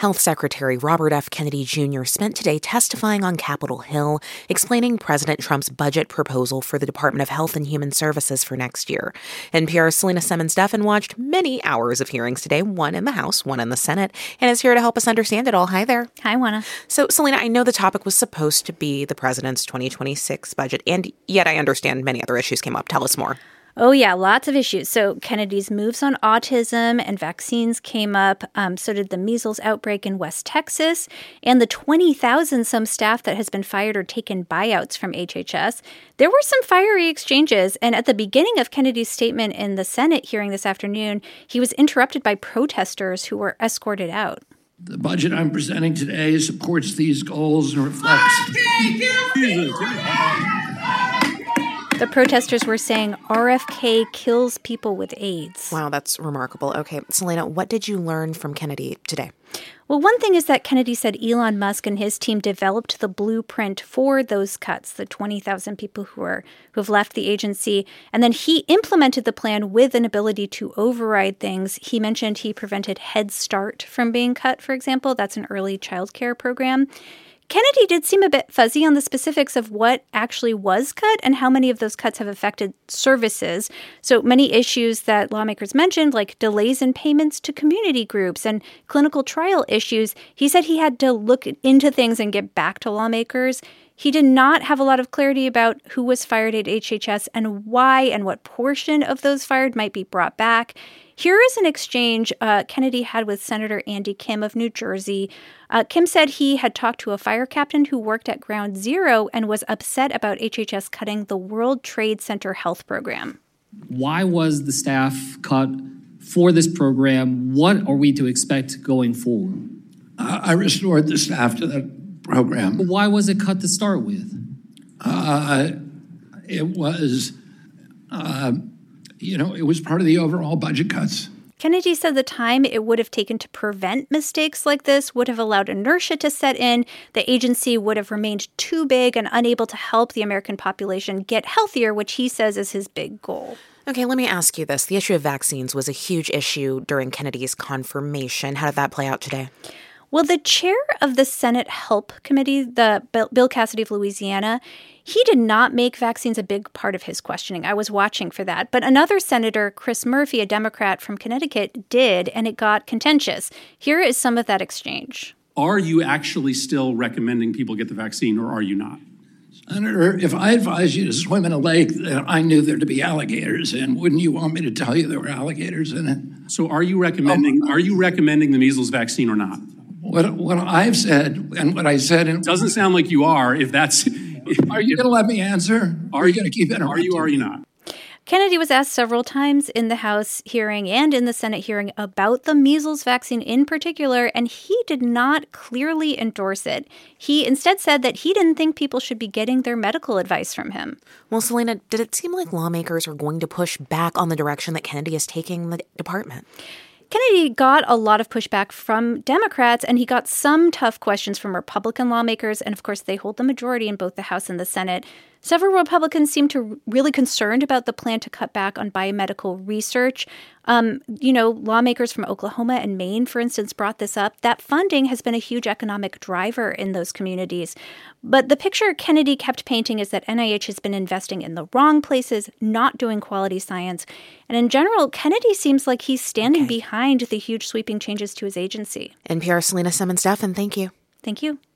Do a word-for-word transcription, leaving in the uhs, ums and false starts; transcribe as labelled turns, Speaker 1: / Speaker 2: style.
Speaker 1: Health Secretary Robert F. Kennedy Junior spent today testifying on Capitol Hill, explaining President Trump's budget proposal for the Department of Health and Human Services for next year. N P R's Selena Simmons-Duffin watched many hours of hearings today, one in the House, one in the Senate, and is here to help us understand it all. Hi there.
Speaker 2: Hi, Juana.
Speaker 1: So, Selena, I know the topic was supposed to be the president's twenty twenty-six budget, and yet I understand many other issues came up. Tell us more.
Speaker 2: Oh, yeah, lots of issues. So Kennedy's moves on autism and vaccines came up. Um, so did the measles outbreak in West Texas and the twenty thousand some staff that has been fired or taken buyouts from H H S. There were some fiery exchanges. And at the beginning of Kennedy's statement in the Senate hearing this afternoon, he was interrupted by protesters who were escorted out.
Speaker 3: The budget I'm presenting today supports these goals and reflects...
Speaker 2: The protesters were saying R F K kills people with AIDS.
Speaker 1: Wow, that's remarkable. Okay, Selena, what did you learn from Kennedy today?
Speaker 2: Well, one thing is that Kennedy said Elon Musk and his team developed the blueprint for those cuts, the twenty thousand people who are who have left the agency. And then he implemented the plan with an ability to override things. He mentioned he prevented Head Start from being cut, for example. That's an early child care program. Kennedy did seem a bit fuzzy on the specifics of what actually was cut and how many of those cuts have affected services. So many issues that lawmakers mentioned, like delays in payments to community groups and clinical trial issues, he said he had to look into things and get back to lawmakers. He did not have a lot of clarity about who was fired at H H S and why and what portion of those fired might be brought back. Here is an exchange uh, Kennedy had with Senator Andy Kim of New Jersey. Uh, Kim said he had talked to a fire captain who worked at Ground Zero and was upset about H H S cutting the World Trade Center health program.
Speaker 4: Why was the staff cut for this program? What are we to expect going forward?
Speaker 3: Uh, I restored the staff to that program.
Speaker 4: But why was it cut to start with?
Speaker 3: Uh, it was... Uh, You know, it was part of the overall budget cuts.
Speaker 2: Kennedy said the time it would have taken to prevent mistakes like this would have allowed inertia to set in. The agency would have remained too big and unable to help the American population get healthier, which he says is his big goal.
Speaker 1: Okay, let me ask you this. The issue of vaccines was a huge issue during Kennedy's confirmation. How did that play out today?
Speaker 2: Well, the chair of the Senate Help Committee, the Bill Cassidy of Louisiana, he did not make vaccines a big part of his questioning. I was watching for that. But another senator, Chris Murphy, a Democrat from Connecticut, did, and it got contentious. Here is some of that exchange.
Speaker 5: Are you actually still recommending people get the vaccine, or are you not?
Speaker 3: Senator, if I advised you to swim in a lake that I knew there to be alligators in, wouldn't you want me to tell you there were alligators in it?
Speaker 5: So are you recommending, oh, are you recommending the measles vaccine or not?
Speaker 3: What what I've said and what I said... in
Speaker 5: Doesn't sound like you are, if that's...
Speaker 3: Are you going to let me answer? Or are you going to keep interrupting?
Speaker 5: Are you or are you not?
Speaker 2: Kennedy was asked several times in the House hearing and in the Senate hearing about the measles vaccine in particular, and he did not clearly endorse it. He instead said that he didn't think people should be getting their medical advice from him.
Speaker 1: Well, Selena, did it seem like lawmakers are going to push back on the direction that Kennedy is taking the department?
Speaker 2: Kennedy got a lot of pushback from Democrats, and he got some tough questions from Republican lawmakers, and of course they hold the majority in both the House and the Senate. Several Republicans seem to really concerned about the plan to cut back on biomedical research. Um, you know, lawmakers from Oklahoma and Maine, for instance, brought this up. That funding has been a huge economic driver in those communities. But the picture Kennedy kept painting is that N I H has been investing in the wrong places, not doing quality science. And in general, Kennedy seems like he's standing okay. behind the huge sweeping changes to his agency.
Speaker 1: N P R Selena Simmons-Duffin, thank you.
Speaker 2: Thank you.